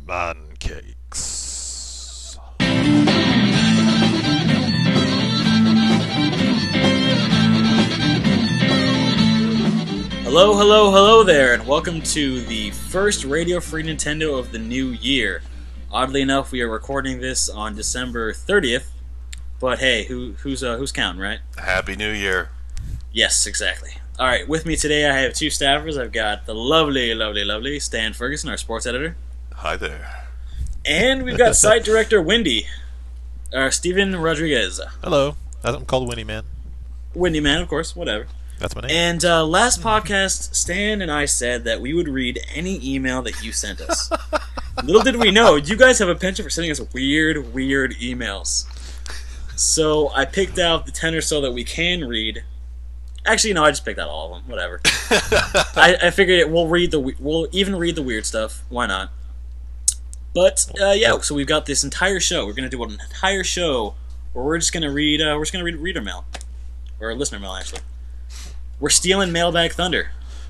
Pancakes. Hello, hello, hello there, and welcome to the first Radio Free Nintendo of the new year. Oddly enough, we are recording this on December 30th, but hey, who's counting, right? Happy New Year. Yes, exactly. Alright, with me today I have two staffers. I've got the lovely Stan Ferguson, our sports editor. Hi there. And we've got site director Wendy, Steven Rodriguez. Hello. I'm called Winnie Man. Wendy Man, of course, whatever. That's my name. And last podcast, Stan and I said that we would read any email that you sent us. Little did we know, you guys have a penchant for sending us weird emails. So I picked out the 10 or so that we can read. Actually, no, I just picked out all of them. Whatever. I figured we'll even read the weird stuff. Why not? But yeah, so we've got this entire show. We're gonna do an entire show where we're just gonna read. Reader mail or listener mail, actually. We're stealing Mailbag Thunder.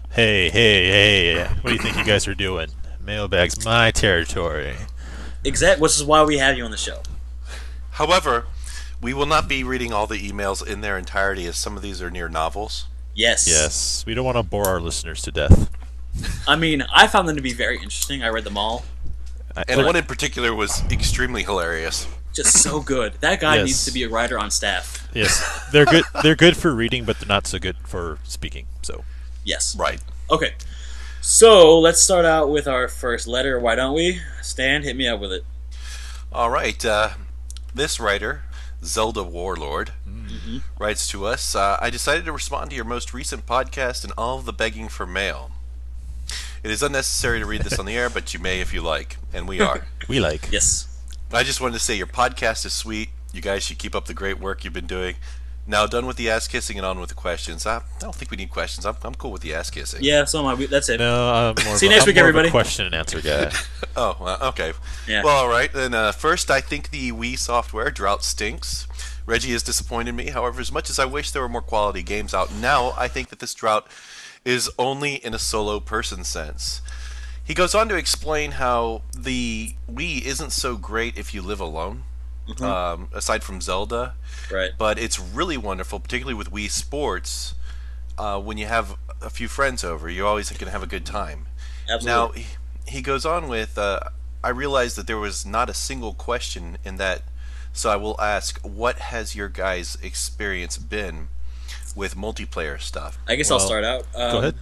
Hey. What do you think you guys are doing? Mailbag's my territory. Exactly, which is why we have you on the show. However, we will not be reading all the emails in their entirety, as some of these are near novels. Yes. We don't want to bore our listeners to death. I mean, I found them to be very interesting. I read them all. And one in particular was extremely hilarious. Just so good. That guy Yes. needs to be a writer on staff. Yes, they're good. They're good for reading, but they're not so good for speaking. So Yes. Right. Okay. So, let's start out with our first letter, why don't we? Stan, hit me up with it. All right. This writer, Zelda Warlord, writes to us, I decided to respond to your most recent podcast and all of the begging for mail. It is unnecessary to read this on the air, but you may if you like. And we are. we like. Yes. I just wanted to say your podcast is sweet. You guys should keep up the great work you've been doing. Now, done with the ass kissing and on with the questions. I don't think we need questions. I'm cool with the ass kissing. Yeah, so am I. That's it. No, I'm more. See you of next a, week, I'm more of a everybody. question and answer guy. Oh, okay. Yeah. Well, all right. Then first, I think the Wii software drought stinks. Reggie has disappointed me. However, as much as I wish there were more quality games out now, I think that this drought is only in a solo person sense. He goes on to explain how the Wii isn't so great if you live alone, aside from Zelda. Right. But it's really wonderful, particularly with Wii Sports. When you have a few friends over, you're always going to have a good time. Absolutely. Now, he goes on with, I realized that there was not a single question in that, so I will ask, what has your guys' experience been with multiplayer stuff? I guess Well, I'll start out. Go ahead.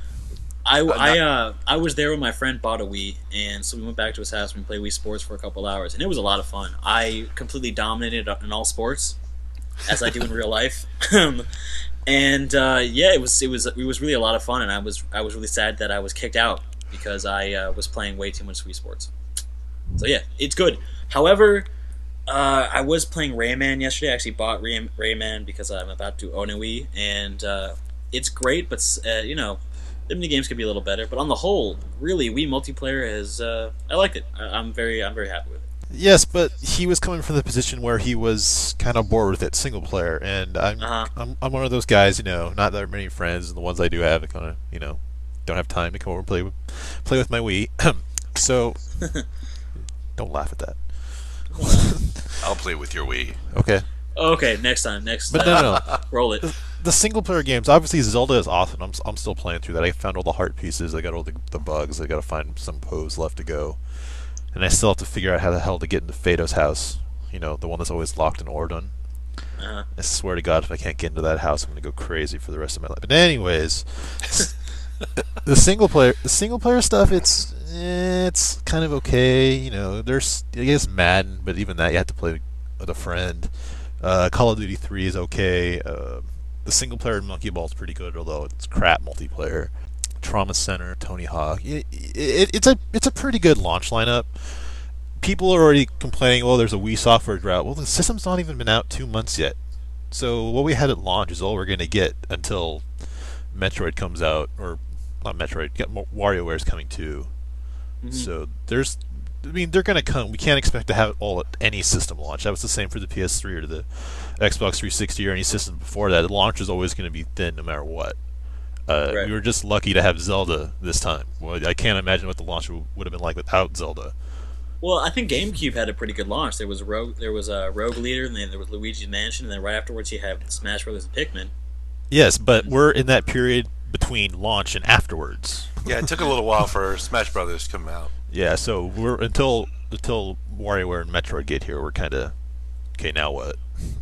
I was there when my friend bought a Wii, and so we went back to his house and we played Wii Sports for a couple hours, and it was a lot of fun. I completely dominated in all sports, as I do in real life. And yeah, it was really a lot of fun, and I was really sad that I was kicked out because I was playing way too much Wii Sports. So yeah, it's good. However, I was playing Rayman yesterday. I actually bought Rayman because I'm about to own a Wii, and it's great, but you know, the mini games could be a little better. But on the whole, really, Wii multiplayer is I liked it. I'm very happy with it. Yes, but he was coming from the position where he was kind of bored with it single player, and I'm one of those guys, you know, not that many friends, and the ones I do have, kind of, you know, don't have time to come over and play with my Wii. So don't laugh at that. I'll play with your Wii. Okay. Okay, next time. But no. Roll it. The single player games, obviously Zelda is awesome. I'm still playing through that. I found all the heart pieces. I got all the bugs. I got to find some pose left to go. And I still have to figure out how the hell to get into Fado's house. You know, the one that's always locked in Ordon. I swear to God, if I can't get into that house, I'm going to go crazy for the rest of my life. But anyways, the single player stuff, it's kind of okay. You know, there's, I guess, Madden, but even that you have to play with a friend. Call of Duty 3 is okay. The single player Monkey Ball is pretty good, although it's crap multiplayer. Trauma Center, Tony Hawk. It's a pretty good launch lineup. People are already complaining, well, there's a Wii software drought. Well, the system's not even been out 2 months yet. So what we had at launch is all we're going to get until Metroid comes out, or not Metroid, WarioWare's coming too. So they're going to come. We can't expect to have it all at any system launch. That was the same for the PS3 or the Xbox 360 or any system before that. The launch is always going to be thin no matter what. Right. We were just lucky to have Zelda this time. Well, I can't imagine what the launch would have been like without Zelda. Well, I think GameCube had a pretty good launch. There was Rogue Leader, and then there was Luigi's Mansion, and then right afterwards you have Smash Brothers and Pikmin. Yes, but we're in that period between launch and afterwards. Yeah, it took a little while for Smash Brothers to come out. Yeah, so we're until WarioWare and Metroid get here, we're kind of okay. Now what?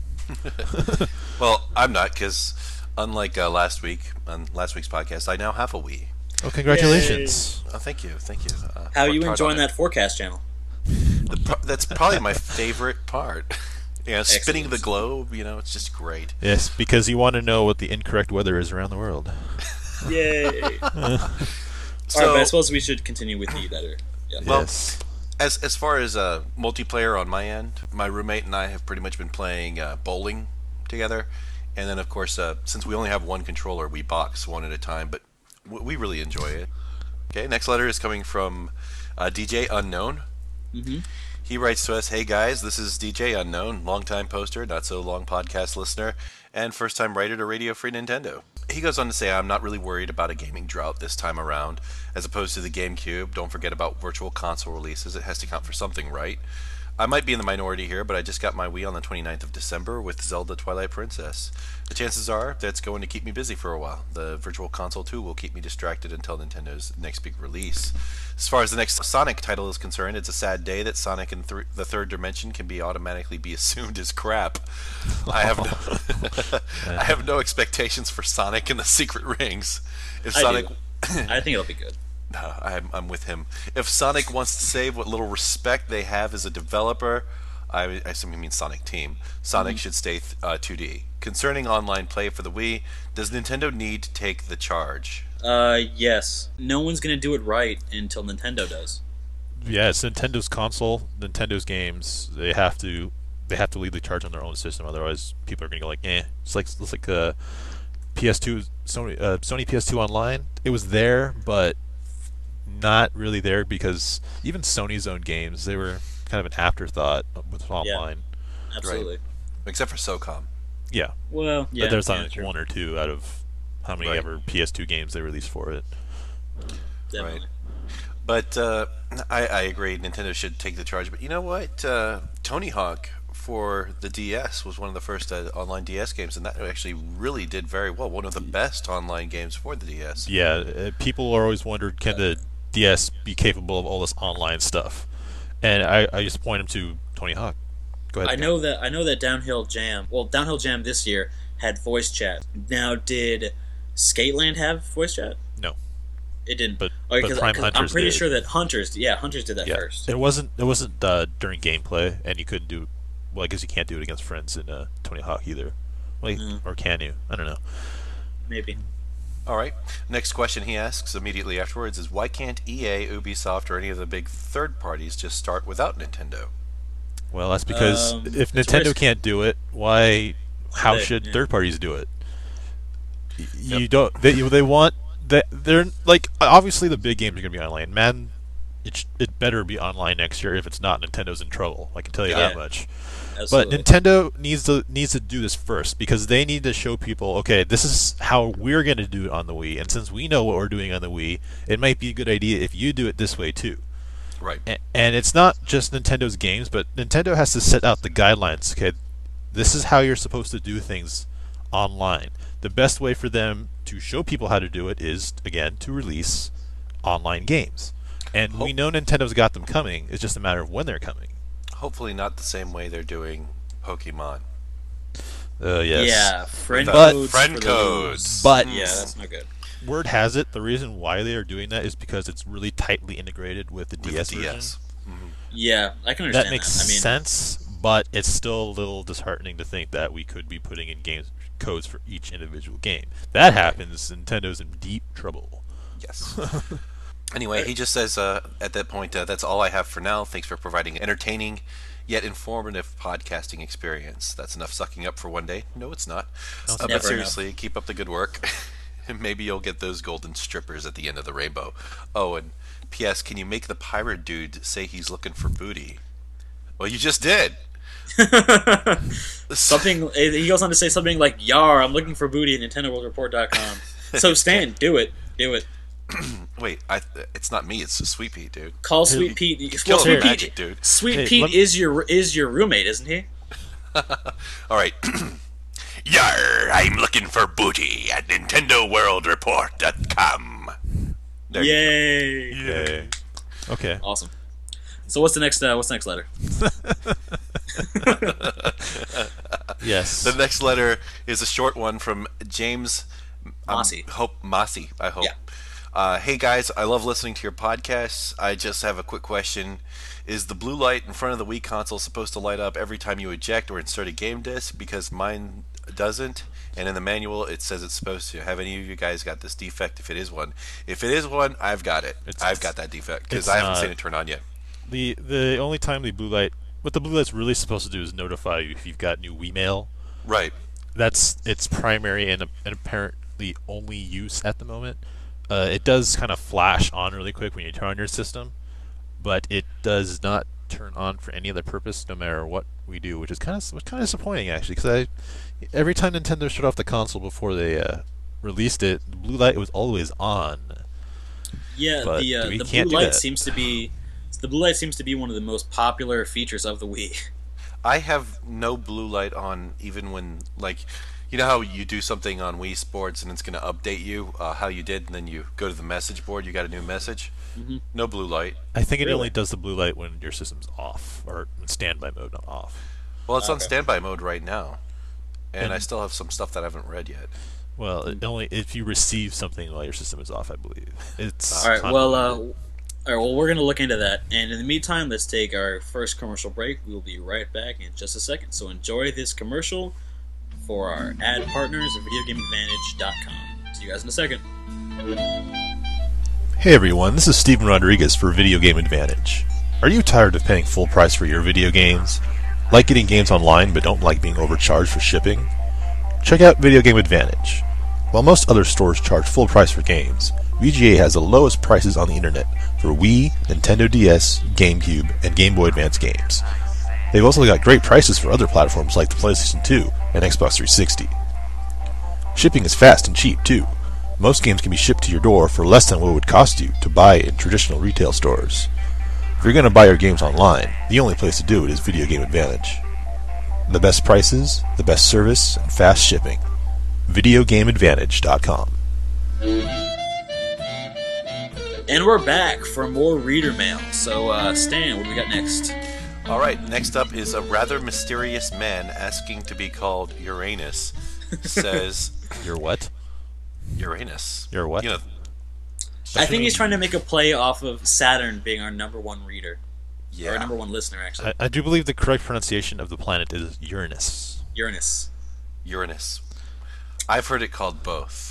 Well, I'm not, because unlike last week's podcast, I now have a Wii. Oh, congratulations! Oh, thank you. How are you Worked hard enjoying on it. that forecast channel? That's probably my favorite part. Spinning the Excellent. globe, it's just great. Yes, because you want to know what the incorrect weather is around the world. Yay! Alright, So, but I suppose we should continue with you better. Yeah. Well, Yes. as far as multiplayer on my end, my roommate and I have pretty much been playing bowling together, and then of course, since we only have one controller, we box one at a time, but we really enjoy it. Okay, next letter is coming from DJ Unknown. Mhm. He writes to us, "Hey guys, this is DJ Unknown, longtime poster, not so long podcast listener, and first time writer to Radio Free Nintendo." He goes on to say, "I'm not really worried about a gaming drought this time around. As opposed to the GameCube, don't forget about virtual console releases. It has to count for something, right? I might be in the minority here, but I just got my Wii on the 29th of December with Zelda Twilight Princess. The chances are that's going to keep me busy for a while. The Virtual Console 2 will keep me distracted until Nintendo's next big release. As far as the next Sonic title is concerned, it's a sad day that Sonic in the third dimension can be automatically be assumed as crap. I have no, I have no expectations for Sonic and the Secret Rings. If I Sonic, do. I think it'll be good. no, I'm with him. If Sonic wants to save what little respect they have as a developer, I assume he means Sonic Team, Sonic should stay 2D. Concerning online play for the Wii, does Nintendo need to take the charge? Yes. No one's gonna do it right until Nintendo does. Yeah, it's Nintendo's console, Nintendo's games. They have to lead the charge on their own system. Otherwise, people are gonna go like, eh. It's like PS2, Sony PS2 Online. It was there, but not really there because even Sony's own games, they were kind of an afterthought with online. Absolutely. Except for SOCOM. Yeah, Well, yeah. but there's yeah, like true. one or two out of how many Right. ever PS2 games they released for it. Definitely. Right. But I agree, Nintendo should take the charge. But you know what? Tony Hawk for the DS was one of the first online DS games, and that actually really did very well. One of the best online games for the DS. Yeah, people are always wondered, can the DS be capable of all this online stuff? And I just point them to Tony Hawk. Go ahead. I know that Downhill Jam. Well, Downhill Jam this year had voice chat. Now, did Skateland have voice chat? No. It didn't. But- Okay, but 'cause- Prime 'cause I'm Hunters pretty did. sure that Hunters did that Yeah, first. it wasn't during gameplay, and you couldn't do. Well, I guess you can't do it against friends in Tony Hawk either. Well, or can you? I don't know. Maybe. All right. Next question he asks immediately afterwards is, why can't EA, Ubisoft, or any of the big third parties just start without Nintendo? Well, that's because if it's Nintendo risk. can't do it, why? How They- should yeah. third parties do it? You don't. They want that. They're like obviously the big games are gonna be online. Man, it better be online next year. If it's not, Nintendo's in trouble. I can tell you Yeah. that much. Absolutely. But Nintendo needs to do this first because they need to show people, okay, this is how we're going to do it on the Wii, and since we know what we're doing on the Wii, it might be a good idea if you do it this way too. Right. And it's not just Nintendo's games, but Nintendo has to set out the guidelines. Okay, this is how you're supposed to do things online. The best way for them to show people how to do it is, again, to release online games. And we know Nintendo's got them coming. It's just a matter of when they're coming. Hopefully not the same way they're doing Pokemon. Yes. Yeah, friend But- codes. Friend for the codes. losers. But Yeah, that's not good. word has it, the reason why they are doing that is because it's really tightly integrated with the With DS the version. DS. Yeah, I can understand That makes I mean, sense, but it's still a little disheartening to think that we could be putting in games codes for each individual game. That happens, Nintendo's in deep trouble. Yes. Anyway, he just says at that point, that's all I have for now. Thanks for providing an entertaining yet informative podcasting experience. That's enough sucking up for one day. No, it's not. it's But never seriously, keep up the good work. And maybe you'll get those golden strippers at the end of the rainbow. Oh, and P.S. Can you make the pirate dude say he's looking for booty? Well, you just did. something. He goes on to say something like, "Yar, I'm looking for booty at NintendoWorldReport.com." So Stan, do it. Wait, it's not me. It's Sweet Pete, dude. Call Hey, Sweet Pete. Kill Sweet him, Pete, magic, dude. Sweet Hey, Pete let- is your roommate, isn't he? All right. Yar, I'm looking for booty at NintendoWorldReport.com. There you Yay! go. Okay. Okay. Awesome. So what's the next letter? Yes. The next letter is a short one from James Mossy. Mossy, I hope. Yeah. Hey guys, I love listening to your podcasts. I just have a quick question. Is the blue light in front of the Wii console supposed to light up every time you eject or insert a game disc? Because mine doesn't, and in the manual it says it's supposed to. Have any of you guys got this defect? If it is one, I've got it. I've got that defect because it's I haven't not- seen it turn on yet. The only time the blue light, what the blue light's really supposed to do is notify you if you've got new Wii mail. Right. That's its primary and apparently only use at the moment. It does kind of flash on really quick when you turn on your system, but it does not turn on for any other purpose, no matter what we do, which is kind of disappointing actually. Because every time Nintendo shut off the console before they released it, the blue light was always on. Yeah, But the we blue can't do light that. seems to be one of the most popular features of the Wii. I have no blue light on even when, like, you know how you do something on Wii Sports and it's going to update you how you did, and then you go to the message board, you got a new message? Mhm. No blue light. I think it Really? only does the blue light when your system's off or in standby mode, not off. Well, it's on Okay. standby mode right now, and I And- still have some stuff that I haven't read yet. Well, it only if you receive something while your system is off, I believe. It's All right. Well, convoluted. we're gonna look into that, and in the meantime, let's take our first commercial break. We will be right back in just a second. So enjoy this commercial for our ad partners at VideoGameAdvantage.com. See you guys in a second. Hey everyone, this is Steven Rodriguez for Video Game Advantage. Are you tired of paying full price for your video games? Like getting games online but don't like being overcharged for shipping? Check out Video Game Advantage. While most other stores charge full price for games, VGA has the lowest prices on the internet for Wii, Nintendo DS, GameCube, and Game Boy Advance games. They've also got great prices for other platforms like the PlayStation 2 and Xbox 360. Shipping is fast and cheap too. Most games can be shipped to your door for less than what it would cost you to buy in traditional retail stores. If you're going to buy your games online, the only place to do it is Video Game Advantage. The best prices, the best service, and fast shipping. VideoGameAdvantage.com. And we're back for more reader mail. So, Stan, what do we got next? All right, next up is a rather mysterious man asking to be called Uranus. Says You're what? Uranus. You're what? You know, I think he's trying to make a play off of Saturn being our number one reader. Or our yeah. number one listener, actually. I do believe the correct pronunciation of the planet is Uranus. Uranus. Uranus. I've heard it called both.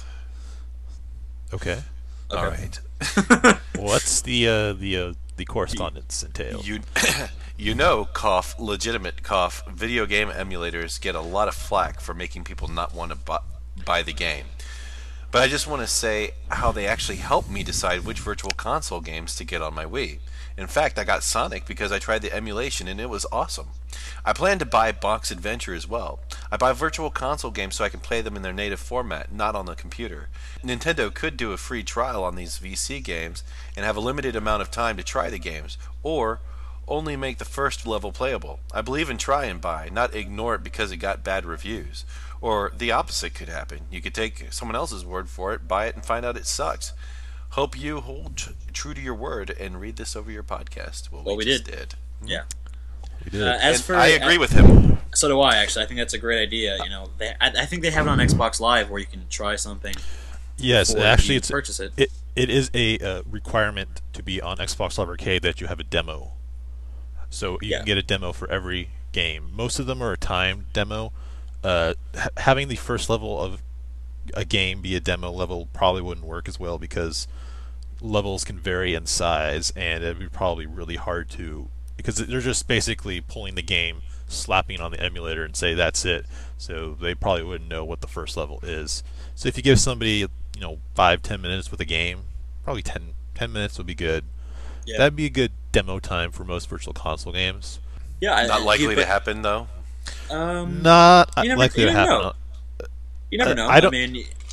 Okay. Okay. All right. What's the correspondence entail? You, you know, cough, legitimate cough, video game emulators get a lot of flack for making people not want to buy the game. But I just want to say how they actually helped me decide which virtual console games to get on my Wii. In fact, I got Sonic because I tried the emulation and it was awesome. I plan to buy Box Adventure as well. I buy virtual console games so I can play them in their native format, not on the computer. Nintendo could do a free trial on these VC games and have a limited amount of time to try the games, or only make the first level playable. I believe in try and buy, not ignore it because it got bad reviews. Or the opposite could happen. You could take someone else's word for it, buy it, and find out it sucks. Hope you hold true to your word and read this over your podcast. Well, we just did. did. Yeah. We did. As And for I agree with him. So do I. Actually, I think that's a great idea. You know, I think they have it on Xbox Live where you can try something. Yes, before actually, you it's purchase it. it is a requirement to be on Xbox Live Arcade that you have a demo. So you Yeah. can get a demo for every game. Most of them are a timed demo. Having the first level of a game be a demo level probably wouldn't work as well because levels can vary in size, and it'd be probably really hard to, because they're just basically pulling the game, slapping it on the emulator, and say that's it. So they probably wouldn't know what the first level is. So if you give somebody 5-10 minutes with a game, probably 10 minutes would be good. Yeah. That'd be a good demo time for most virtual console games. Yeah. Not likely but, to happen, though. Not. Not you never- likely you to never happen. know. You never know. I don't- mean,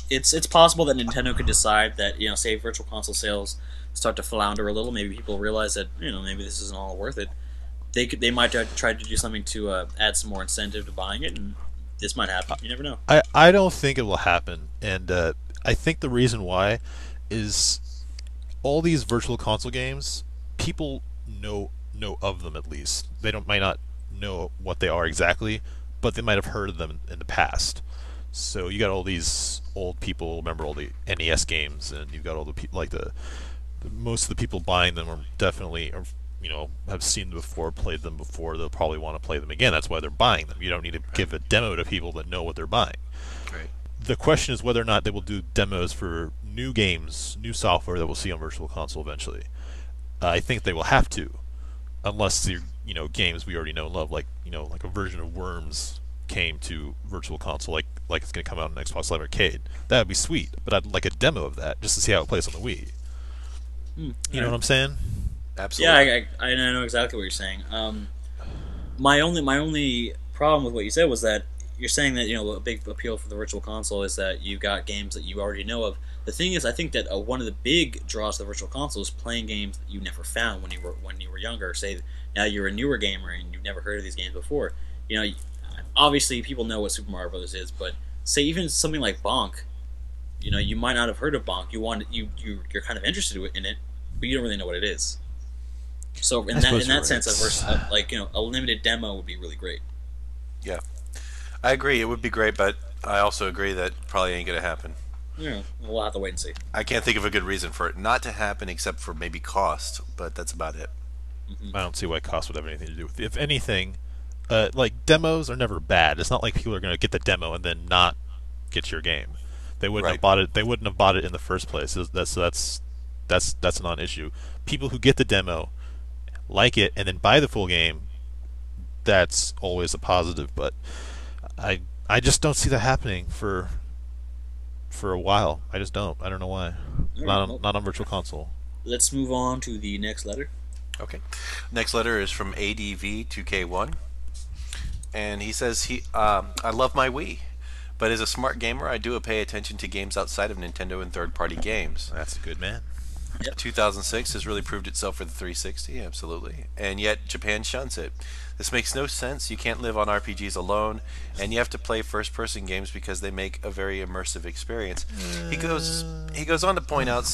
it's possible that Nintendo could decide that, say Virtual Console sales start to flounder a little. Maybe people realize that, maybe this isn't all worth it. They might try to do something to add some more incentive to buying it, and this might happen. You never know. I don't think it will happen, and I think the reason why is all these Virtual Console games, people know of them at least. They might not know what they are exactly, but they might have heard of them in the past. So you got all these old people remember all the NES games, and you've got all the people like most of the people buying them are definitely have seen them before, played them before. They'll probably want to play them again. That's why they're buying them. You don't need to give a demo to people that know what they're buying. Right. The question is whether or not they will do demos for new games, new software that we'll see on Virtual Console eventually. I think they will have to, unless they're games we already know and love, like like a version of Worms came to Virtual Console, like it's going to come out on Xbox Live Arcade. That would be sweet, but I'd like a demo of that just to see how it plays on the Wii. You know what I'm saying? Absolutely. Yeah, I know exactly what you're saying. My only problem with what you said was that you're saying that a big appeal for the Virtual Console is that you've got games that you already know of. The thing is, I think that one of the big draws to the Virtual Console is playing games that you never found when you were younger. Say now you're a newer gamer and you've never heard of these games before. Obviously people know what Super Mario Bros. Is, but say even something like Bonk, you might not have heard of Bonk. You're kind of interested in it, but you don't really know what it is. So in that sense, a limited demo would be really great. Yeah, I agree. It would be great, but I also agree that probably ain't gonna happen. Yeah, we'll have to wait and see. I can't think of a good reason for it not to happen, except for maybe cost. But that's about it. I don't see why cost would have anything to do with it. If anything, like demos are never bad. It's not like people are going to get the demo and then not get your game. They wouldn't have bought it. They wouldn't have bought it in the first place. That's a non-issue. People who get the demo, like it, and then buy the full game, that's always a positive. But I just don't see that happening for a while. I just don't. I don't know why. Not on Virtual Console. Let's move on to the next letter. Okay. Next letter is from ADV2K1, and he says I love my Wii, but as a smart gamer, I do pay attention to games outside of Nintendo and third-party games. That's a good man. Yep. 2006 has really proved itself for the 360, absolutely, and yet Japan shuns it. This makes no sense. You can't live on RPGs alone, and you have to play first-person games because they make a very immersive experience. He goes on to point out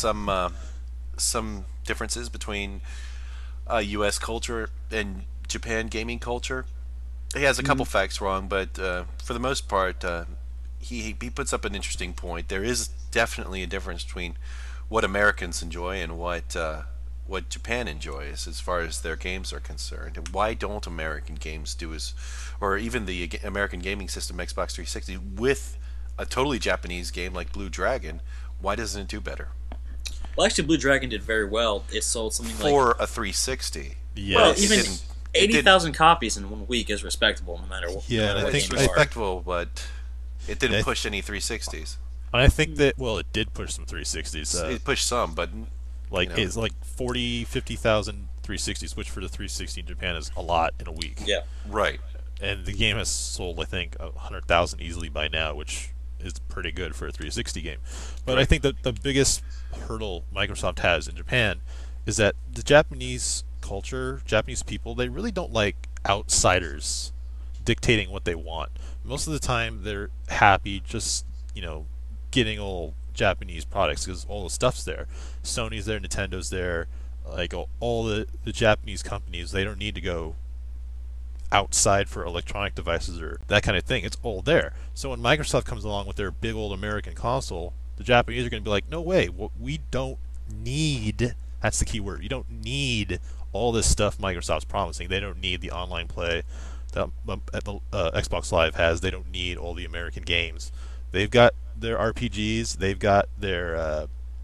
some differences between U.S. culture and Japan gaming culture. He has a couple facts wrong, but for the most part, he puts up an interesting point. There is definitely a difference between what Americans enjoy and what Japan enjoys as far as their games are concerned. And why don't American games or even the American gaming system, Xbox 360, with a totally Japanese game like Blue Dragon, why doesn't it do better? Well, actually, Blue Dragon did very well. It sold something for a 360. Yes. Well, even 80,000 copies in 1 week is respectable, no matter what. Yeah, no matter I what think game you are. Respectable, but it didn't push any 360s. I think that it did push some 360s. It pushed some, but it's like 40, 50,000 360s, which for the 360 in Japan is a lot in a week. Yeah. Right. And the game has sold, I think, 100,000 easily by now, which is pretty good for a 360 game. But I think that the biggest hurdle Microsoft has in Japan is that the Japanese culture, Japanese people, they really don't like outsiders dictating what they want. Most of the time, they're happy just, getting all Japanese products because all the stuff's there. Sony's there, Nintendo's there, like all the Japanese companies. They don't need to go outside for electronic devices or that kind of thing. It's all there. So when Microsoft comes along with their big old American console, the Japanese are going to be like, no way, we don't need, that's the key word, you don't need all this stuff Microsoft's promising. They don't need the online play that Xbox Live has. They don't need all the American games. They've got their RPGs, they've got their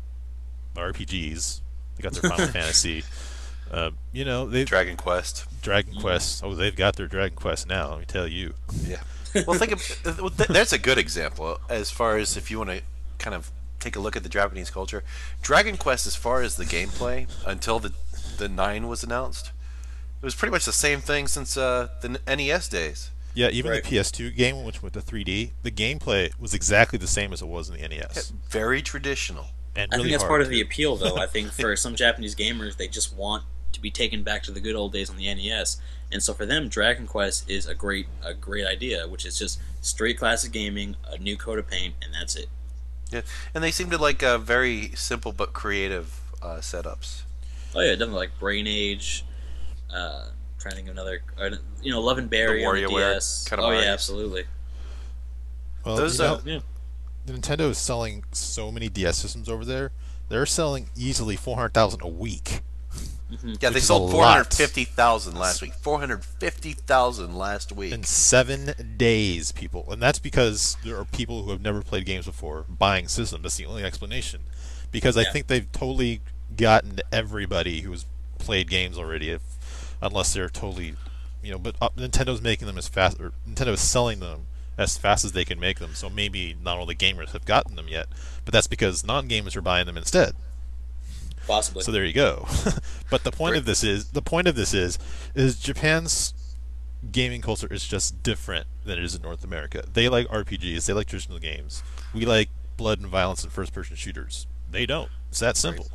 RPGs, they got their Final Fantasy. They've Dragon Quest. Oh, they've got their Dragon Quest now. Let me tell you. Yeah. Well, that's a good example as far as if you want to kind of take a look at the Japanese culture. Dragon Quest, as far as the gameplay, until the 9 was announced, it was pretty much the same thing since the NES days. Yeah, even Right. the PS2 game, which went to 3D, the gameplay was exactly the same as it was in the NES, Very traditional. and I think really that's hard part of the too. appeal, though. I think for some Japanese gamers, they just want to be taken back to the good old days on the NES, and so for them, Dragon Quest is a great idea, which is just straight classic gaming, a new coat of paint, and that's it. Yeah, and they seem to like very simple but creative setups. Oh yeah, definitely like Brain Age. Trying to think of another, Love and Berry on the WarioWare DS. kind of Oh yeah, Marios. absolutely. Well, Those, you know, Yeah. Nintendo is selling so many DS systems over there. They're selling easily 400,000 a week. Yeah, Which they is sold a 450,000 last week. 450,000 last week. In 7 days, people. And that's because there are people who have never played games before buying systems. That's the only explanation. Because I Yeah. think they've totally gotten everybody who's played games already, unless they're totally, but Nintendo's making them as fast, or Nintendo's selling them as fast as they can make them. So maybe not all the gamers have gotten them yet, but that's because non-gamers are buying them instead. Possibly. So there you go. But the point of this is Japan's gaming culture is just different than it is in North America. They like RPGs, they like traditional games. We like blood and violence and first-person shooters. They don't. It's that simple.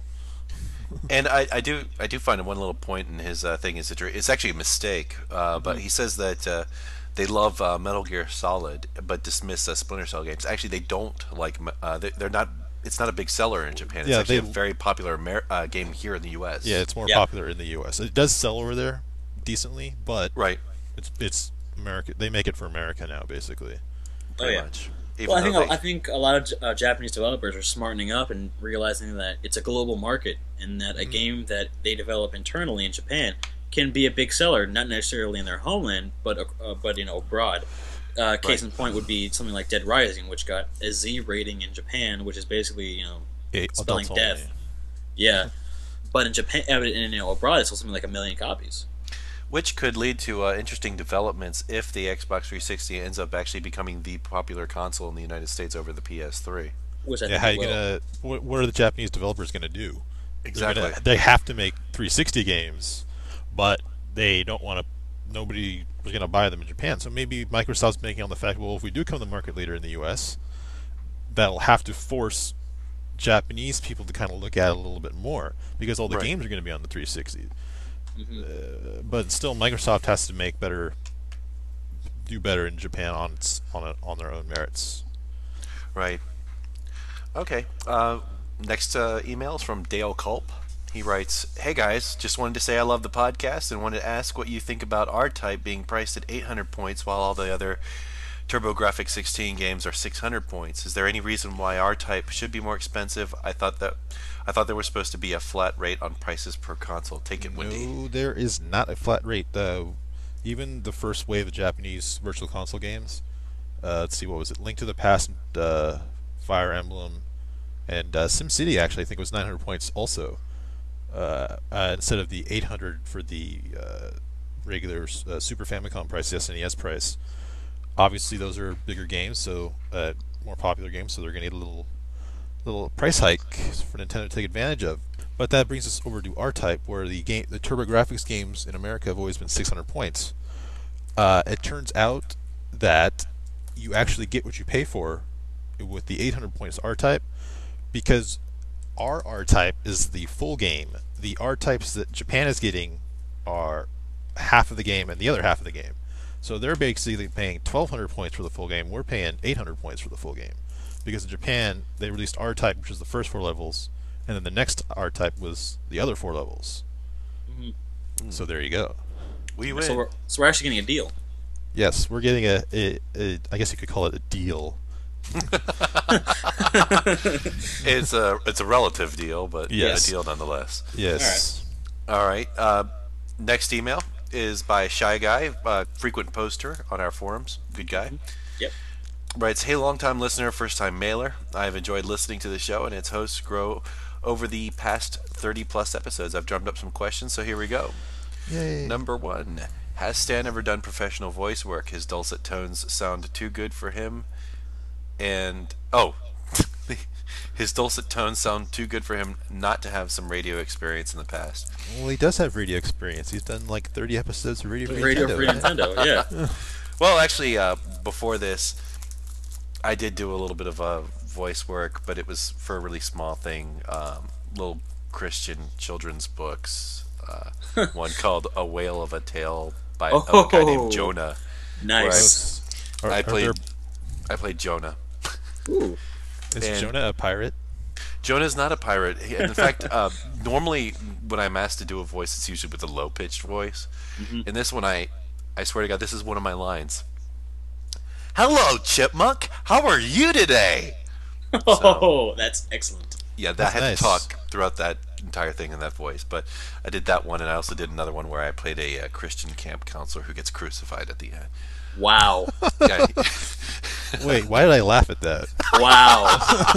And I do find one little point in his thing is it's actually a mistake, but he says that they love Metal Gear Solid but dismiss Splinter Cell games. Actually, they don't like. They're not. It's not a big seller in Japan. It's Yeah, actually a they- very popular game here in the U.S. Yeah, it's more Yeah. popular in the U.S. It does sell over there decently, but right. it's America. They make it for America now, basically. Oh Pretty yeah. much. Even Well, though I think a lot of Japanese developers are smartening up and realizing that it's a global market, and that a game that they develop internally in Japan can be a big seller, not necessarily in their homeland, but abroad. Case in point would be something like Dead Rising, which got a Z rating in Japan, which is basically spelling Adults death. only. Yeah, but in Japan, abroad, it sold something like 1 million copies. which could lead to interesting developments if the Xbox 360 ends up actually becoming the popular console in the United States over the PS3. Which I Yeah, think how it you will. gonna? What are the Japanese developers gonna do? Exactly. They have to make 360 games, but they don't want to. Nobody was gonna buy them in Japan, so maybe Microsoft's banking on the fact, well, if we do become the market leader in the U.S., that'll have to force Japanese people to kind of look at it a little bit more because all the Right. games are going to be on the 360. But still, Microsoft has to do better in Japan on their own merits. Right. Okay. Next email is from Dale Culp. He writes, "Hey guys, just wanted to say I love the podcast and wanted to ask what you think about R-Type being priced at 800 points while all the other TurboGrafx 16 games are 600 points. Is there any reason why R-Type should be more expensive? I thought there was supposed to be a flat rate on prices per console. Take it, Wendy." No, there is not a flat rate. Even the first wave of Japanese Virtual Console games, let's see, what was it? Link to the Past, Fire Emblem, and SimCity, actually, I think it was 900 points also. Instead of the 800 for the regular Super Famicom price, the SNES price. Obviously, those are bigger games, so more popular games, so they're going to need a little price hike for Nintendo to take advantage of. But that brings us over to R-Type, where the TurboGrafx games in America have always been 600 points. It turns out that you actually get what you pay for with the 800 points R-Type, because our R-Type is the full game. The R-Types that Japan is getting are half of the game and the other half of the game. So they're basically paying 1,200 points for the full game. We're paying 800 points for the full game. Because in Japan, they released R-Type, which was the first 4 levels, and then the next R-Type was the other 4 levels. So there you go. We win. So we're actually getting a deal. Yes, we're getting I guess you could call it a deal. It's a relative deal, but Yes. a deal nonetheless. Yes. All right. Next email is by Shy Guy, frequent poster on our forums. Good guy. Yep. Writes, "Hey, long-time listener, first-time mailer. I have enjoyed listening to the show and its hosts grow over the past 30-plus episodes. I've drummed up some questions, so here we go. Yay. Number 1. Has Stan ever done professional voice work? His dulcet tones sound too good for him. And, his dulcet tones sound too good for him not to have some radio experience in the past. Well, he does have radio experience. He's done like 30 episodes of Radio Free Radio Nintendo. Free Nintendo, yeah. Well, actually, before this, I did do a little bit of voice work, but it was for a really small thing, little Christian children's books. One called "A Whale of a Tale" by of a guy named Jonah. Nice. I played Jonah. Ooh. Is And- Jonah a pirate? Jonah's not a pirate. In fact, normally when I'm asked to do a voice, it's usually with a low-pitched voice. In this one, I swear to God, this is one of my lines. Hello, Chipmunk. How are you today? Oh, that's excellent. Yeah, I That's had nice. to talk throughout that entire thing in that voice. But I did that one, and I also did another one where I played a Christian camp counselor who gets crucified at the end. Wow. Yeah, Wait, why did I laugh at that? Wow.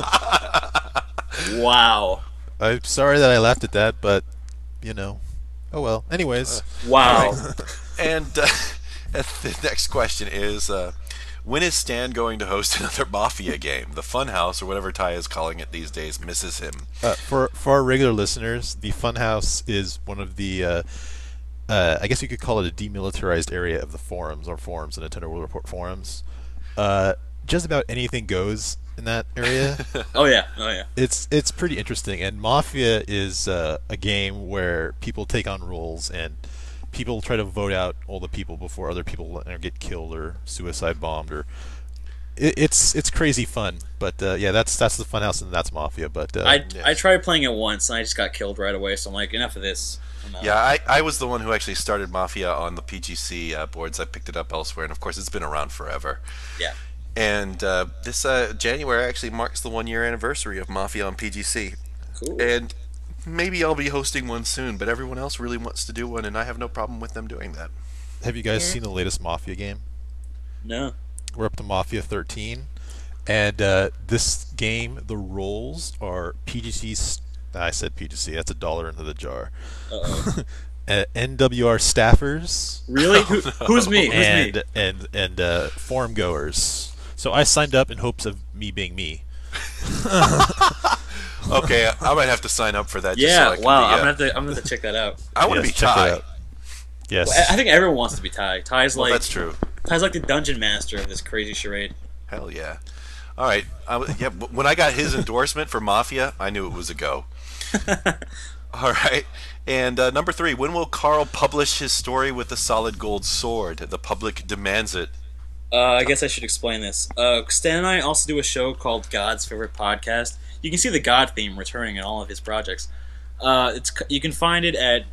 Wow. I'm sorry that I laughed at that, but oh well. Anyways, Wow. and the next question is, when is Stan going to host another Mafia game? The Funhouse, or whatever Ty is calling it these days, misses him. for our regular listeners, the Funhouse is one of the I guess you could call it a demilitarized area of the forums, the Nintendo World Report forums. Just about anything goes in that area. Oh yeah. Oh yeah. It's pretty interesting, and Mafia is a game where people take on roles and people try to vote out all the people before other people get killed or suicide bombed, or it's crazy fun. But yeah, that's the Funhouse and that's Mafia. But I tried playing it once and I just got killed right away. So I'm like, enough of this. I'm out. Yeah, I was the one who actually started Mafia on the PGC boards. I picked it up elsewhere, and of course, it's been around forever. Yeah. And this January actually marks the 1-year anniversary of Mafia on PGC. Cool. And maybe I'll be hosting one soon, but everyone else really wants to do one, and I have no problem with them doing that. have you guys seen the latest Mafia game? No. We're up to Mafia 13, and this game, the roles are PGC. I said PGC. That's $1 into the jar. Uh-oh. NWR staffers Really? Who's me? Who's me? and forum goers. So I signed up in hopes of me being me. Okay, I might have to sign up for that. Just Yeah. so I can Wow. be, I'm gonna have to check that out. I want to Yes, be check it Ty. out. Yes. I think everyone wants to be Ty. Ty's Well, like that's true. Ty's like the dungeon master of this crazy charade. Hell yeah. All right. Yeah. When I got his endorsement for Mafia, I knew it was a go. All right. And number 3, when will Carl publish his story with the solid gold sword? The public demands it. I guess I should explain this. Stan and I also do a show called God's Favorite Podcast. You can see the God theme returning in all of his projects. You can find it at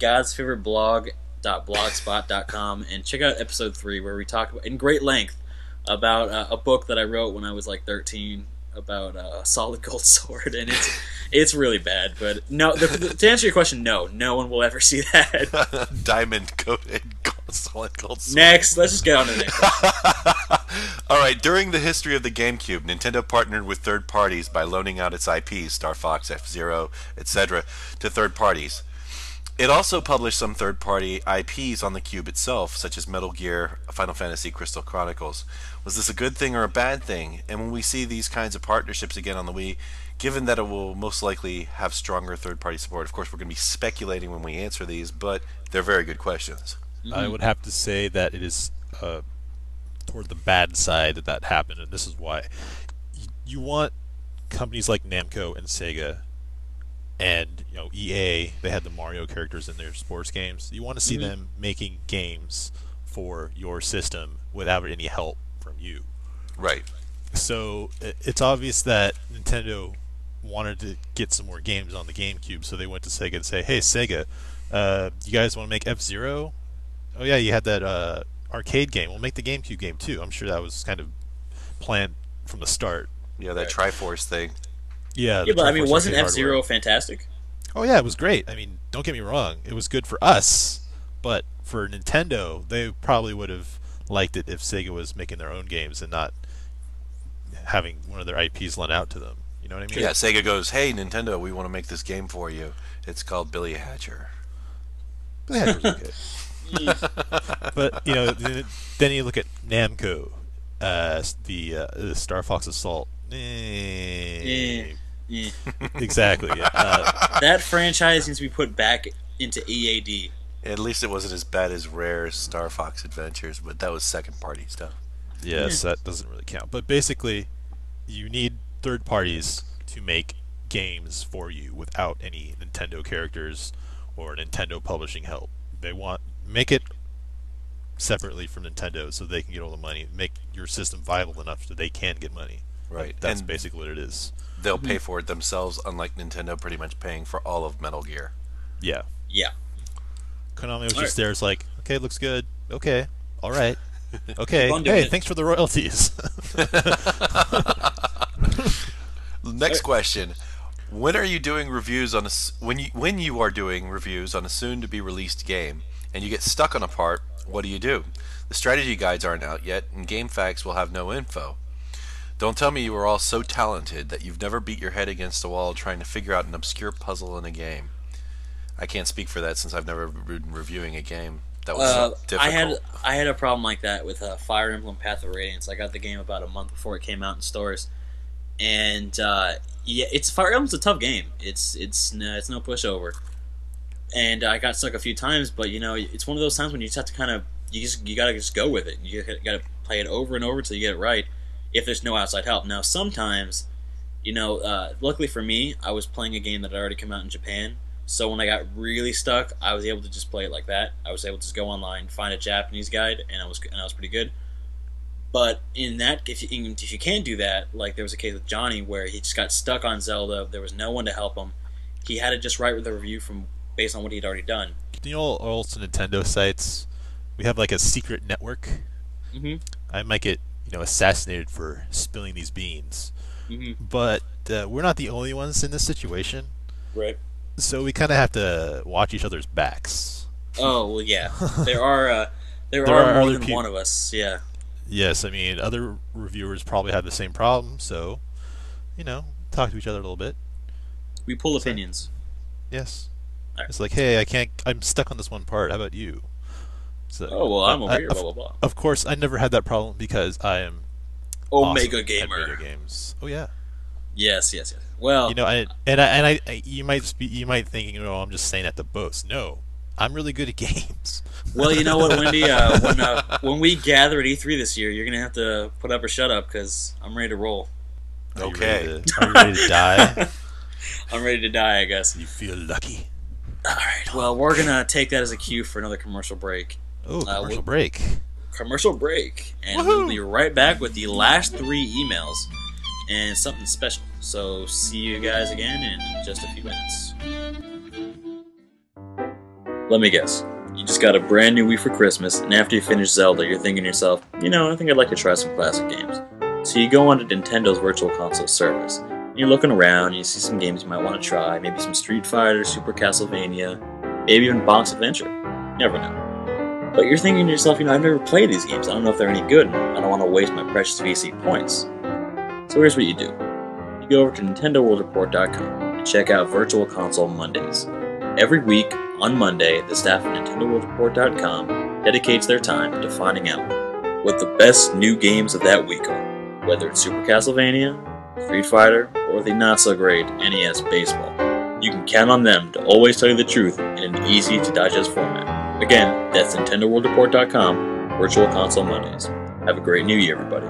godsfavoriteblog.blogspot.com and check out episode 3 where we talk in great length about a book that I wrote when I was like 13 about a solid gold sword, and it's really bad. But no, to answer your question, no one will ever see that. Diamond coated solid gold sword. Next, let's just get on to the next question. All right. During the history of the GameCube, Nintendo partnered with third parties by loaning out its IPs, Star Fox, F-Zero, etc., to third parties. It also published some third-party IPs on the Cube itself, such as Metal Gear, Final Fantasy, Crystal Chronicles. Was this a good thing or a bad thing? And when we see these kinds of partnerships again on the Wii, given that it will most likely have stronger third-party support, of course we're going to be speculating when we answer these, but they're very good questions. I would have to say that it is toward the bad side that happened, and this is why. You want companies like Namco and Sega and EA, they had the Mario characters in their sports games. You want to see them making games for your system without any help from you. Right. So it's obvious that Nintendo wanted to get some more games on the GameCube, so they went to Sega and say, "Hey, Sega, you guys want to make F-Zero? Oh yeah, you had that arcade game. We'll make the GameCube game too." I'm sure that was kind of planned from the start. Yeah, that Triforce thing. Yeah, Yeah, the but I mean, Triforce wasn't arcade F-Zero hardware. fantastic? Oh yeah, it was great. I mean, don't get me wrong, it was good for us, but for Nintendo, they probably would have liked it if Sega was making their own games and not having one of their IPs lent out to them. You know what I mean? Yeah, Sega goes, "Hey, Nintendo, we want to make this game for you. It's called Billy Hatcher." But yeah, it was okay. But then you look at Namco, the Star Fox Assault. Yeah. Exactly. Yeah. That franchise needs to be put back into EAD. At least it wasn't as bad as Rare's Star Fox Adventures, but that was second party stuff. Yes, that doesn't really count. But basically, you need third parties to make games for you without any Nintendo characters or Nintendo publishing help. They want make it separately from Nintendo so they can get all the money, make your system viable enough so they can get money. Right. That's And basically what it is. they'll pay for it themselves, unlike Nintendo pretty much paying for all of Metal Gear. Yeah. Yeah. Konami was All just right. there. It's like, okay, looks good. Okay, all right. Okay, Keep on doing hey, it. thanks for the royalties. Next question: When are you doing reviews on when you are doing reviews on a soon to be released game and you get stuck on a part? What do? The strategy guides aren't out yet, and GameFAQs will have no info. Don't tell me you are all so talented that you've never beat your head against a wall trying to figure out an obscure puzzle in a game. I can't speak for that since I've never been reviewing a game. That was difficult. I had a problem like that with Fire Emblem Path of Radiance. I got the game about a month before it came out in stores, and yeah, Fire Emblem's a tough game. It's no pushover, and I got stuck a few times. But it's one of those times when you just have to kind of you gotta just go with it. You gotta play it over and over until you get it right. If there's no outside help. Now sometimes, luckily for me, I was playing a game that had already come out in Japan. So when I got really stuck, I was able to just play it like that. I was able to just go online, find a Japanese guide, and I was pretty good. But if you can't do that, like there was a case with Johnny where he just got stuck on Zelda. There was no one to help him. He had to just write with a review based on what he'd already done. Also Nintendo sites, we have like a secret network. Mm-hmm. I might get assassinated for spilling these beans, Mm-hmm. but we're not the only ones in this situation. Right. So we kind of have to watch each other's backs. Oh well, yeah. There are There more are other than one of us. Yeah. Yes, I mean other reviewers probably have the same problem. So, talk to each other a little bit. We pull opinions. Yes. Alright. It's like, hey, I'm stuck on this one part. How about you? So, Oh well, I'm over here. Blah blah blah. Of course, I never had that problem because I am Omega awesome Gamer. at video games. Oh yeah. Yes. Well, You might think, I'm just saying that to boast. No, I'm really good at games. well, you know what, Wendy? When we gather at E3 this year, you're gonna have to put up or shut up because I'm ready to roll. Are you Okay. ready to die? I'm ready to die, I guess. You feel lucky. All right. Well, we're gonna take that as a cue for another commercial break. Oh, commercial we'll- break. Commercial break, and we'll be right back with the last 3 emails and something special. So, see you guys again in just a few minutes. Let me guess. You just got a brand new Wii for Christmas, and after you finish Zelda, you're thinking to yourself, I think I'd like to try some classic games. So you go onto Nintendo's Virtual Console service. And you're looking around, you see some games you might want to try, maybe some Street Fighter, Super Castlevania, maybe even Box Adventure. You never know. But you're thinking to yourself, I've never played these games, I don't know if they're any good, and I don't want to waste my precious VC points. So here's what you do. You go over to NintendoWorldReport.com and check out Virtual Console Mondays. Every week, on Monday, the staff at NintendoWorldReport.com dedicates their time to finding out what the best new games of that week are, whether it's Super Castlevania, Street Fighter, or the not-so-great NES Baseball. You can count on them to always tell you the truth in an easy-to-digest format. Again, that's NintendoWorldReport.com, Virtual Console Mondays. Have a great new year, everybody.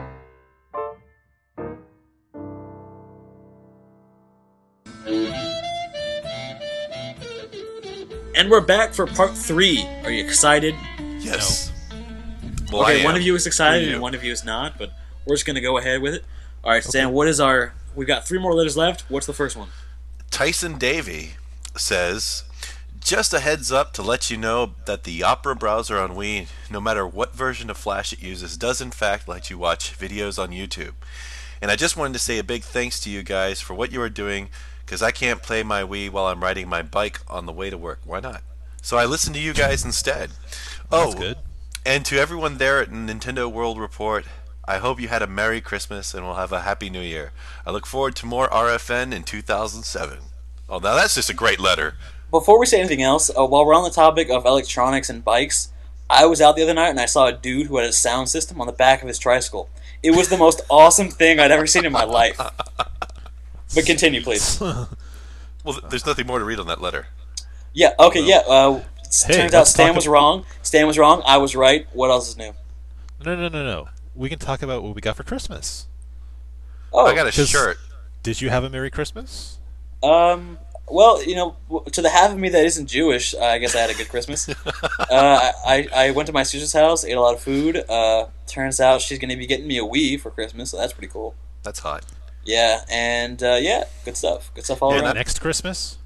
And we're back for part 3. Are you excited? Yes. Well, I Okay, am. one of you is excited Who are you? and one of you is not, but we're just going to go ahead with it. All right, Stan, what is we've got 3 more letters left. What's the first one? Tyson Davey says, just a heads up to let you know that the Opera browser on Wii, no matter what version of Flash it uses, does in fact let you watch videos on YouTube. And I just wanted to say a big thanks to you guys for what you are doing, because I can't play my Wii while I'm riding my bike on the way to work. Why not? So I listen to you guys instead. That's good. And to everyone there at Nintendo World Report, I hope you had a Merry Christmas and will have a Happy New Year. I look forward to more RFN in 2007. Oh, now that's just a great letter. Before we say anything else, while we're on the topic of electronics and bikes, I was out the other night and I saw a dude who had a sound system on the back of his tricycle. It was the most awesome thing I'd ever seen in my life. But continue, please. Well, there's nothing more to read on that letter. Yeah, okay, yeah. Hey, Turns out let's Stan talk was wrong. Stan was wrong. I was right. What else is new? No. We can talk about what we got for Christmas. Oh, I got a 'Cause- shirt. Did you have a Merry Christmas? Well, to the half of me that isn't Jewish, I guess I had a good Christmas. I went to my sister's house, ate a lot of food. Turns out she's going to be getting me a Wii for Christmas, so that's pretty cool. That's hot. Yeah, and yeah, good stuff. Good stuff all Yeah, around. Next Christmas?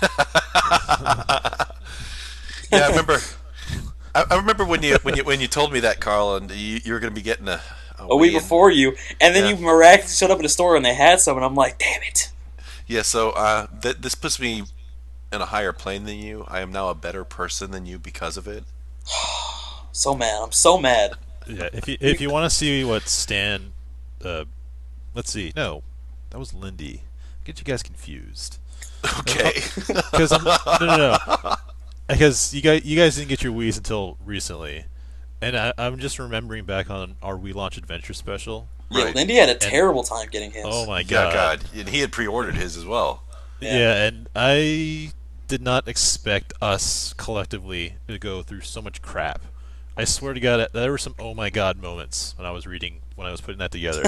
Yeah, I remember. I remember when you told me that, Carl, and you were going to be getting A week Wii and- before you, and then Yeah. you miraculously showed up at a store and they had some, and I'm like, damn it. Yeah, so this puts me in a higher plane than you. I am now a better person than you because of it. So mad. I'm so mad. Yeah. If you want to see what Stan, let's see. No, that was Lindy. Get you guys confused. Okay. Because no. Because you guys didn't get your Wii's until recently, and I'm just remembering back on our Wii Launch Adventure special. Yeah, Right. Lindy had a terrible time getting his. Oh my Yeah, god. God. And he had pre-ordered his as well. Yeah, and I did not expect us collectively to go through so much crap. I swear to God, there were some oh my god moments when I was putting that together.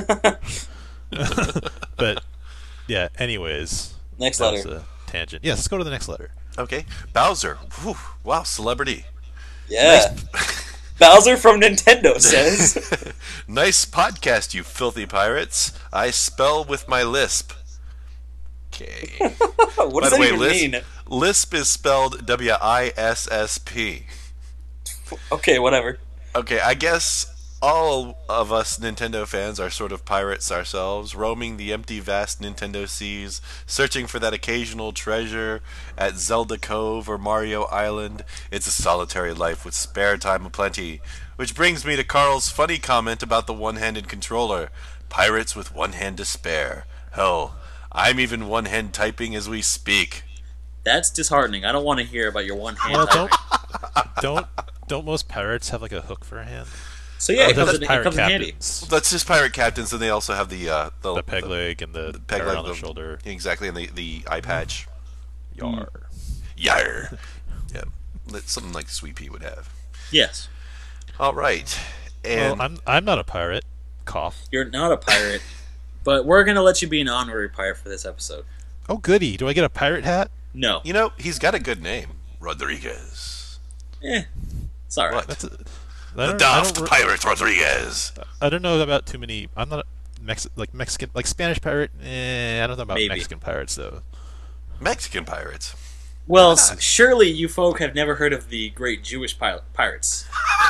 But yeah, anyways, Next that was letter. a tangent. Yes, let's go to the next letter. Okay. Bowser. Whew. Wow, celebrity. Yeah. Bowser from Nintendo says. Nice podcast, you filthy pirates. I spell with my lisp. Okay. What By does the that way, even lisp, mean? lisp is spelled W-I-S-S-P. Okay, whatever. Okay, I guess all of us Nintendo fans are sort of pirates ourselves, roaming the empty, vast Nintendo seas, searching for that occasional treasure at Zelda Cove or Mario Island. It's a solitary life with spare time aplenty. Which brings me to Carl's funny comment about the one-handed controller. Pirates with one hand to spare. Hell, I'm even one-hand typing as we speak. That's disheartening. I don't want to hear about your one hand Well, typing. don't most pirates have like a hook for a hand? So yeah, it That's comes, in, it comes in handy. captains. That's just pirate captains, and they also have the The peg leg and the peg parrot leg, on the shoulder. Exactly, and the eye patch. Yar. Yar. Yeah, that's something like Sweet Pea would have. Yes. All right, and Well, I'm not a pirate. Cough. You're not a pirate, but we're going to let you be an honorary pirate for this episode. Oh goody! Do I get a pirate hat? No. you know he's got a good name, Rodriguez. It's alright. What? That's a, The I don't, I, Daft don't, Pirate Rodriguez. I don't know about too many. I'm not Mexican, like Spanish pirate. I don't know about Maybe. Mexican pirates though. Mexican pirates. Well, Nice. surely you folk have never heard of the great Jewish pirates.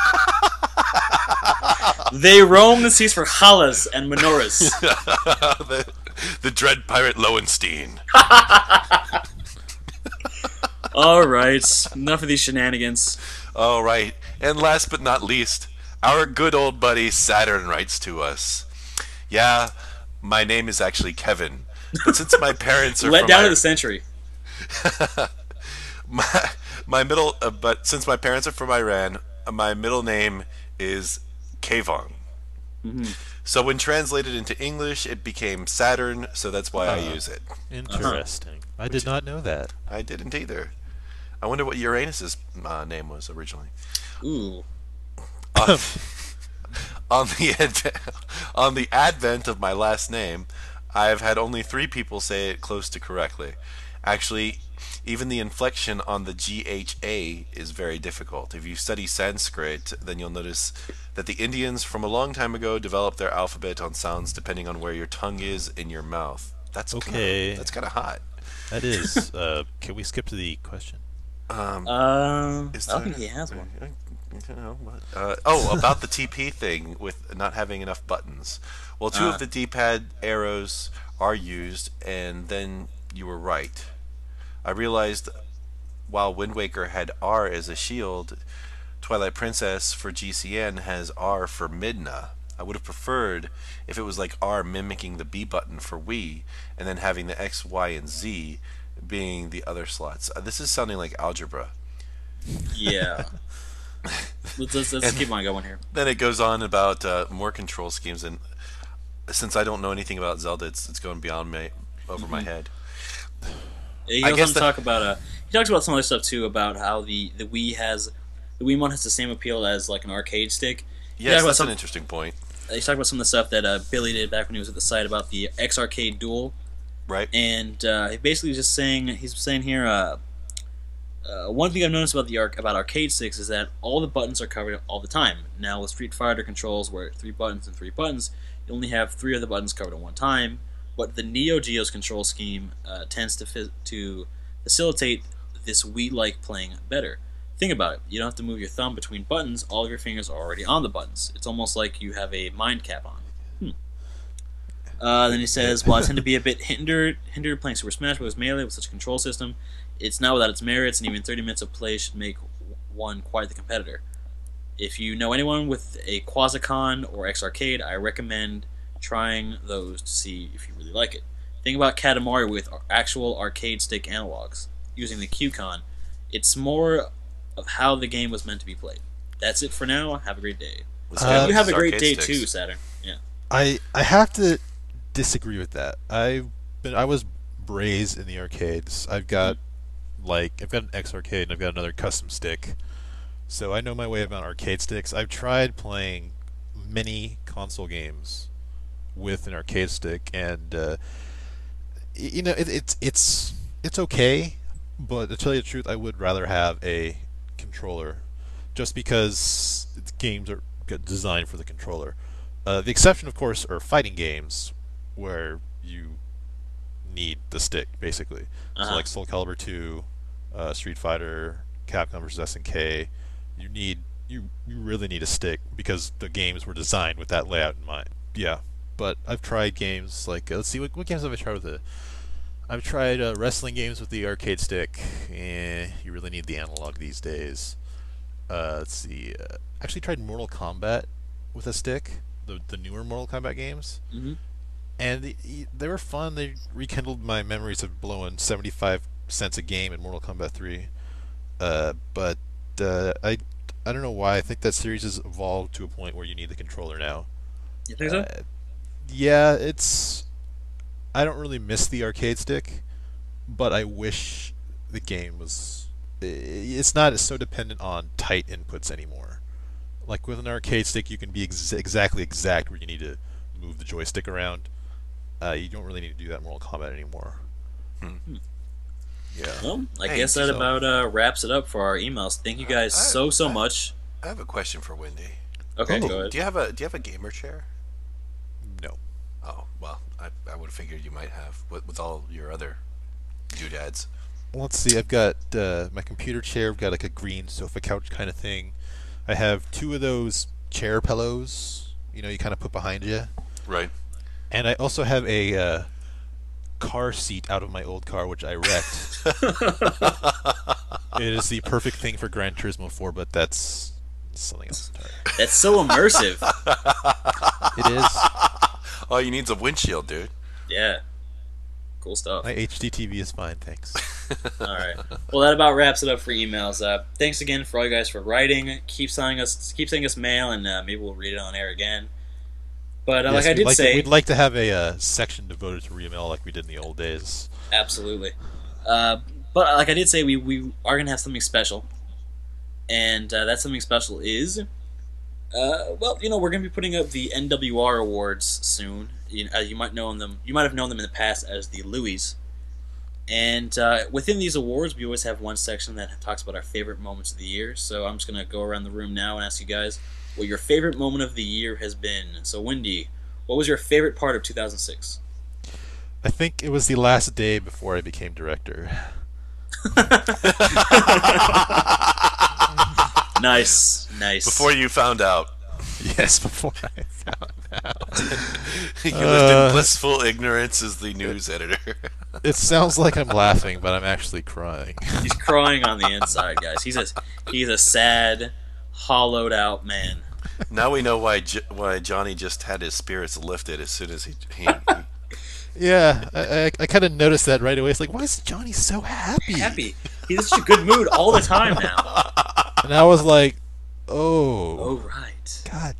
They roam the seas for challahs and menorahs. the dread pirate Lowenstein. Alright, enough of these shenanigans. All right, and last but not least, our good old buddy Saturn writes to us. Yeah, my name is actually Kevin, but since my parents are Let from down of Ir- the century. my middle, but since my parents are from Iran, my middle name is Kavon. So when translated into English, it became Saturn, so that's why I use it. Interesting. I did not know that. I didn't either. I wonder what Uranus's name was originally. Ooh. On the advent of my last name, I've had only 3 people say it close to correctly. Actually, even the inflection on the GHA is very difficult. If you study Sanskrit, then you'll notice that the Indians from a long time ago developed their alphabet on sounds depending on where your tongue is in your mouth. That's Okay. That's kind of hot. That is. Can we skip to the question? Is I don't there- think he has one. About the TP thing with not having enough buttons. Well, 2 of the D-pad arrows are used, and then you were right. I realized while Wind Waker had R as a shield, Twilight Princess for GCN has R for Midna. I would have preferred if it was like R mimicking the B button for Wii, and then having the X, Y, and Z being the other slots. This is sounding like algebra. Yeah. Let's keep on going here. Then it goes on about more control schemes, and since I don't know anything about Zelda, it's going beyond me, over my head. He I goes guess on to talk about he talks about some other stuff too, about how the Wiimote has the same appeal as like an arcade stick. Yes, that's an interesting point. He's talking about some of the stuff that Billy did back when he was at the site about the X Arcade Duel. Right. And he basically was just saying, he's saying here, one thing I've noticed about arcade sticks is that all the buttons are covered all the time. Now with Street Fighter controls, where 3 buttons and 3 buttons, you only have 3 of the buttons covered at one time. But the Neo Geo's control scheme tends to facilitate this Wii-like playing better. Think about it. You don't have to move your thumb between buttons. All of your fingers are already on the buttons. It's almost like you have a mind cap on. Then he says, "While I tend to be a bit hindered playing Super Smash Bros. Melee with such a control system, it's not without its merits, and even 30 minutes of play should make one quite the competitor. If you know anyone with a Quasicon or X Arcade, I recommend trying those to see if you really like it. Think about Katamari with actual arcade stick analogs, using the Q-Con. It's more of how the game was meant to be played. That's it for now. Have a great day." You have a great day too, Saturn. Yeah. I have to disagree with that. I was raised in the arcades. I've got an X Arcade and I've got another custom stick, so I know my way about arcade sticks. I've tried playing many console games with an arcade stick, and it's okay. But to tell you the truth, I would rather have a controller, just because the games are designed for the controller. The exception, of course, are fighting games, where you need the stick, basically. So like Soul Calibur 2, Street Fighter, Capcom vs. SNK, you really need a stick because the games were designed with that layout in mind. Yeah, but I've tried games like, let's see, what games have I tried with it? I've tried wrestling games with the arcade stick. You really need the analog these days. Let's see, actually tried Mortal Kombat with a stick, the newer Mortal Kombat games. Mm-hmm. And they were fun. They rekindled my memories of blowing 75 cents a game in Mortal Kombat 3. But I don't know why. I think that series has evolved to a point where you need the controller now. You think so? Yeah, I don't really miss the arcade stick, but I wish the game was... It's not so dependent on tight inputs anymore. Like with an arcade stick, you can be exactly exact where you need to move the joystick around. You don't really need to do that in Mortal Kombat anymore. Yeah. Well, I guess that about wraps it up for our emails. Thank you guys so much. I have a question for Wendy. Okay, go ahead. Do you have a gamer chair? No. Oh, well, I would have figured you might have with all your other doodads. Let's see. I've got my computer chair. I've got like a green sofa couch kind of thing. I have 2 of those chair pillows. You kind of put behind you. Right. And I also have a car seat out of my old car, which I wrecked. It is the perfect thing for Gran Turismo 4, but that's something else entirely. That's so immersive. It is. All you need is a windshield, dude. Yeah. Cool stuff. My HD TV is fine, thanks. All right. Well, that about wraps it up for emails. Thanks again for all you guys for writing. Keep sending us mail, and maybe we'll read it on air again. But yes, like I did say, we'd like to have a section devoted to re-mail like we did in the old days. Absolutely. But like I did say, we are going to have something special. And that something special is... we're going to be putting up the NWR Awards soon. You might have known them in the past as the Louis. And within these awards, we always have one section that talks about our favorite moments of the year. So I'm just going to go around the room now and ask you guys what your favorite moment of the year has been. So, Wendy, what was your favorite part of 2006? I think it was the last day before I became director. Nice. Before you found out. Yes, before I found out. You lived in blissful ignorance as the news editor. It sounds like I'm laughing, but I'm actually crying. He's crying on the inside, guys. He's a sad, hollowed out man. Now we know why Johnny just had his spirits lifted as soon as he Yeah, I kind of noticed that right away. It's like, why is Johnny so happy? He's in such a good mood all the time now. And I was like, oh right. God.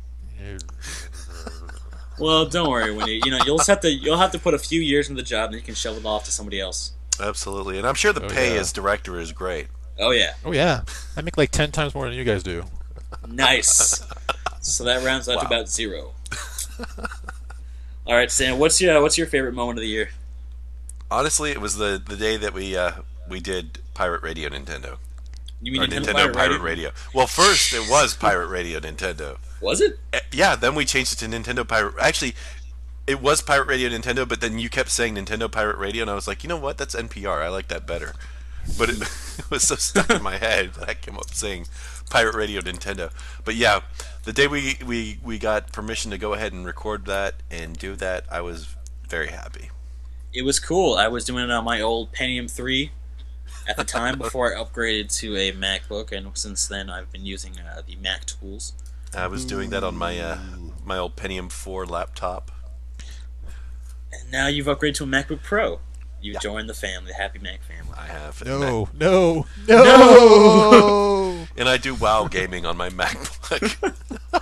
Well, don't worry, Wendy. You'll have to put a few years into the job, and you can shovel it off to somebody else. Absolutely, and I'm sure the Oh, pay yeah. as director is great. Oh yeah, Oh yeah, I make like 10 times more than you guys do. nice. So that rounds out to Wow. about 0. All right, Sam. What's your favorite moment of the year? Honestly, it was the day that we did Pirate Radio Nintendo. You mean Or Nintendo Pirate Radio. Well, first it was Pirate Radio Nintendo. Was it? Yeah, then we changed it to Nintendo Pirate. Actually, it was Pirate Radio Nintendo, but then you kept saying Nintendo Pirate Radio, and I was like, you know what? That's NPR. I like that better. But it, it was so stuck in my head that I came up saying Pirate Radio Nintendo. But yeah, the day we got permission to go ahead and record that and do that, I was very happy. It was cool. I was doing it on my old Pentium 3 at the time before I upgraded to a MacBook, and since then I've been using the Mac tools. I was doing that on my my old Pentium 4 laptop. And now you've upgraded to a MacBook Pro. You joined the family, the Happy Mac family. I have. No, no, no. And I do WoW gaming on my MacBook.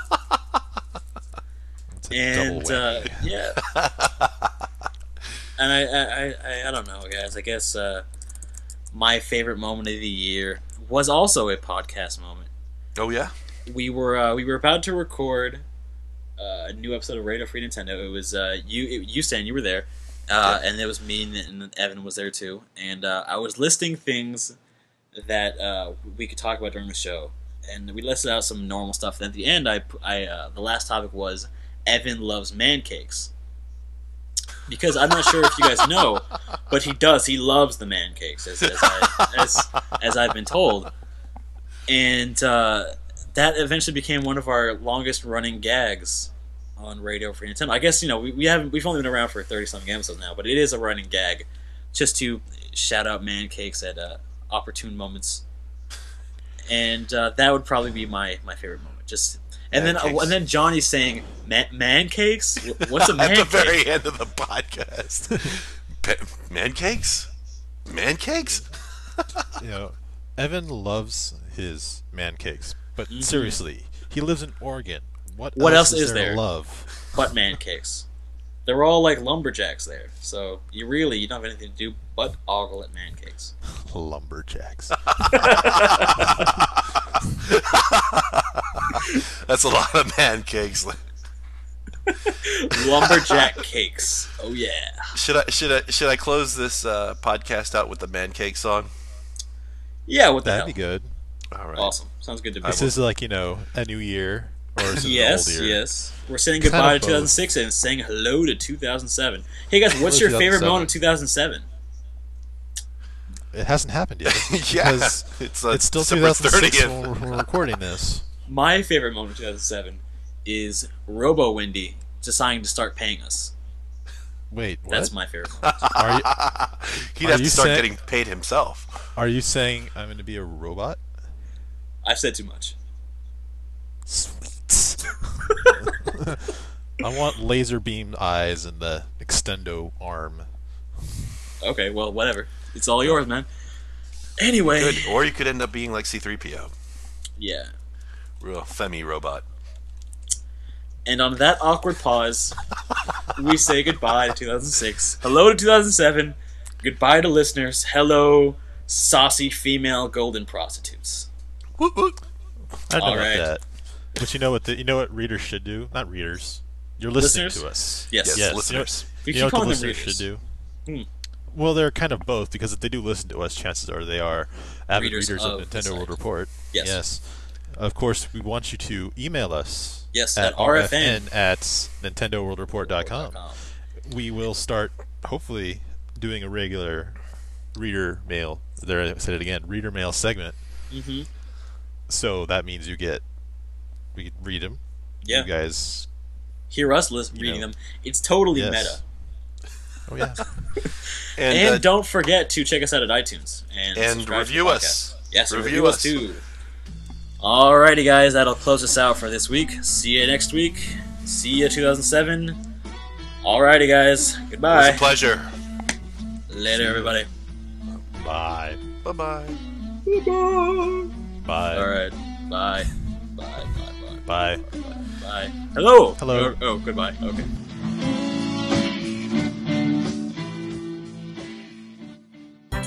It's a And double whammy. yeah, and I don't know, guys. I guess my favorite moment of the year was also a podcast moment. Oh yeah. We were about to record a new episode of Radio Free Nintendo. It was you Stan, you were there, and it was me and Evan was there too. And I was listing things that we could talk about during the show, and we listed out some normal stuff. And at the end, the last topic was Evan loves man cakes. Because I'm not sure if you guys know, but he does. He loves the man cakes, as I've been told, and that eventually became one of our longest running gags on Radio Free Nintendo. I guess we've only been around for 30-something episodes now, but it is a running gag, just to shout out man cakes at opportune moments, and that would probably be my favorite moment. And then Johnny saying man cakes. What's a man At the cake? very end of the podcast. Man cakes? Man cakes? Evan loves his man cakes, but seriously, he lives in Oregon. What else is is there? to love? But man cakes. They're all like lumberjacks there, so you don't have anything to do but ogle at man cakes. Lumberjacks. That's a lot of man cakes. Lumberjack cakes. Oh yeah. Should I close this podcast out with the man cake song? Yeah, what the That'd hell? be good. All right. Awesome. Sounds good to me. This is like, a new year, or is it an Yes, old year? yes. We're saying Kind goodbye of to 2006 and saying hello to 2007. Hey guys, what's your favorite 2007. moment of 2007? It hasn't happened yet. Yeah, because it's it's still December 2006 30th. when we're recording this. My favorite moment of 2007 is Robo Windy deciding to start paying us. Wait, what? That's my favorite moment. Are you, He'd Are have you to start saying- getting paid himself. are you saying I'm going to be a robot? I've said too much. Sweet. I want laser beam eyes and the extendo arm. Okay, well, whatever. It's all yours, man. Anyway. Good. Or you could end up being like C-3PO. Yeah. Real Femi robot. And on that awkward pause, we say goodbye to 2006. Hello to 2007. Goodbye to listeners. Hello, saucy female golden prostitutes. Woot woot. I don't know All right. about that. But you know what readers should do? Not readers. You're listening Listeners? to us. Yes. Yes, Yes. listeners. We You know keep what the calling them listeners should readers. do? Hmm. Well, they're kind of both, because if they do listen to us, chances are they are avid Readers readers of of the Nintendo site. World Report. Yes. Of course, we want you to email us Yes, at at RFN. rfn at nintendoworldreport.com. We will start, hopefully, doing a regular reader mail. There, I said it again, reader mail segment. Mm-hmm. So that means we could read them. Yeah. You guys. Hear us You reading know. them. It's totally Yes. meta. Oh yeah. And don't forget to check us out at iTunes and subscribe to the review podcast. us. Yes, Review review us us. too. Alrighty, guys, that'll close us out for this week. See you next week. See you 2007. Alrighty, guys. It was Goodbye. a pleasure. Later, everybody. Bye. Bye-bye. Bye. Alright. Bye. Bye. Bye. Bye. Bye. Hello. Hello. Oh, goodbye. Okay.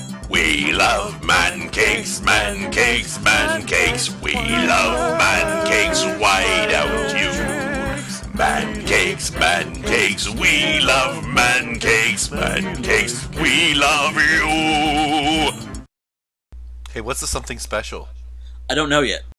Man cakes, we love man cakes, why don't you? Man cakes, we love man cakes, we love you. Hey, what's the something special? I don't know yet.